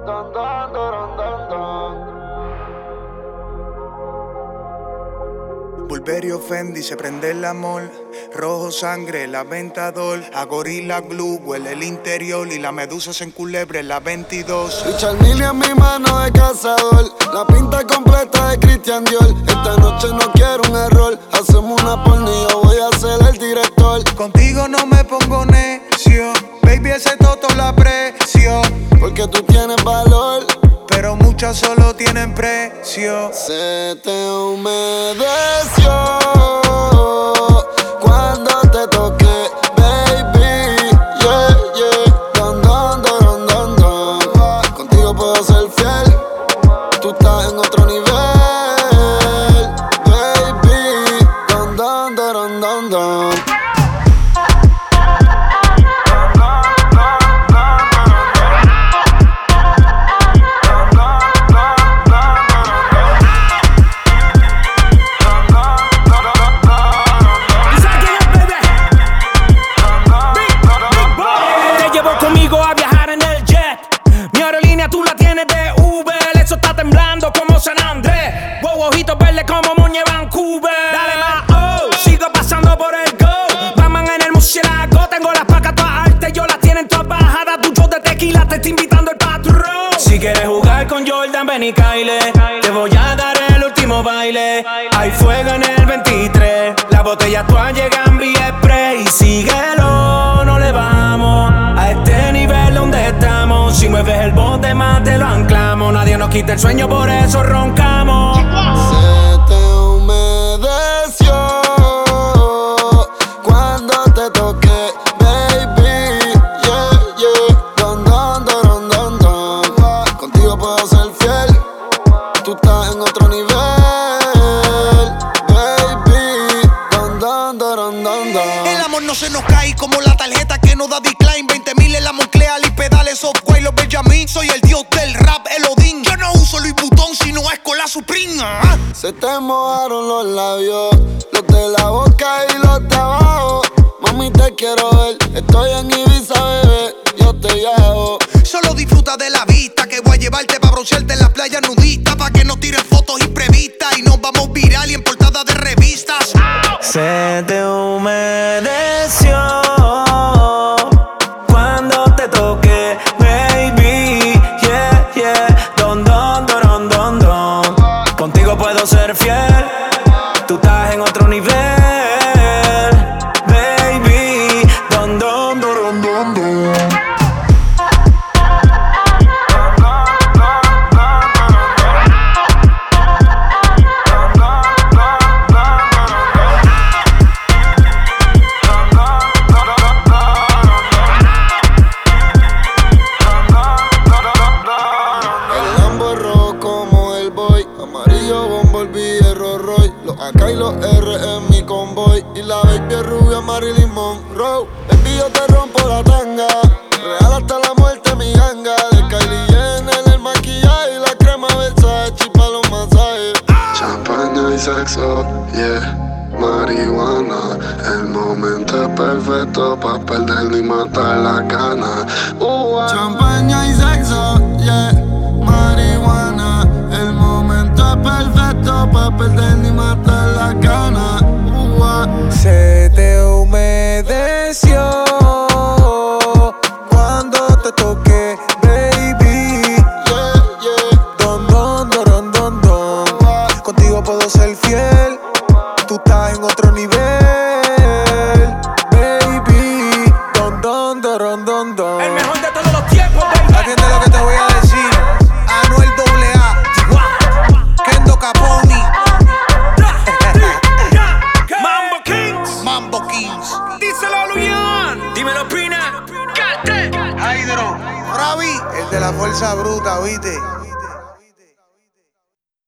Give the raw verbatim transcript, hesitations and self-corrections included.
Dun, dun, dun, dun, dun. Burberry Fendi, se prende el amor. Rojo sangre, la Aventador. A Gorilla Glue, huele el interior. Y la medusa se enculebre, la veintidós. Richard Mille en mi mano de cazador. La pinta completa de Christian Dior. Esta noche no quiero un error. Hacemos una porno y yo voy a ser el director. Contigo no me pongo necio. Baby, ese toto la aprecio. Porque tú tienes valor, pero muchas solo tienen precio. Se te humedeció cuando te toqué, baby. Yeah, yeah. Don, don, don, don, don. Contigo puedo ser fiel. Tú estás en otro nivel, baby. Don, don, don, don, don. Ojitos verdes como Moñe Vancouver. Dale más, oh, sigo pasando por el go. Batman en el murciélago. Tengo las placas todas altas, yo las tienen todas bajadas. Tu show de tequila te está invitando el patrón. Si quieres jugar con Jordan, ven y caile. Te voy a dar el último baile. Hay fuego en el veintitrés. Las botellas todas llegan vía spray. Y síguelo, no le vamos a este nivel donde estamos. Si mueves el bote más te lo anclamos. Nadie nos quita el sueño, por eso roncamos. Se te humedeció cuando te toqué, baby. Yeah, yeah. Don, don, don, don, don. Contigo puedo ser fiel. Tú estás en otro nivel, baby. Don, don, don, don, don. El amor no se nos cae como la tarjeta que nos da decline. veinte mil en la Moncler y pedales Software, los Benjamin. Soy el dios del rap, el Odín. Yo no uso Louis Vuitton si no es con la Supreme. ¿Ah? Se te mojaron los labios, los de la boca y los de abajo. Mami, te quiero ver, estoy en Ibiza, bebé, yo te llevo. Solo disfruta de la vista, que voy a llevarte pa' broncearte en las playas nudistas, pa' que no tires fotos imprevistas y nos vamos viral y en portada de revistas. Se te humedeció cuando te toqué, baby. Yeah, yeah. Don, don, don, don, don. Contigo puedo ser fiel. Tú estás en otro nivel, baby. Don, don, don, don, don. Acá y los R en mi convoy. Y la baby es rubia Marilyn Monroe. Baby, yo te rompo la tanga. Real hasta la muerte mi ganga. De Kylie Jenner el maquillaje y la crema Versace pa' los masajes. Champaña y sexo, yeah. Marihuana, el momento es perfecto pa' perderlo y matar la gana. Uh, Champaña y sexo, yeah. Marihuana, el momento es perfecto pa' perderlo y matar la gana. Uh, Se te humedeció cuando te toqué, baby. Yeah, yeah. Don, don, don, don, don. Contigo puedo ser fiel. Tú estás en otro nivel, baby. Don, don, don, don, don. El mejor de todos los tiempos, baby. Atiende lo que te voy a decir. Anuel doble A, Kendo Caponi, Mambo Kings. Mambo Kings, Díselo, Luyan. Dímelo, Pina. Cate. Hydro, Ravi, el de la fuerza bruta, ¿viste?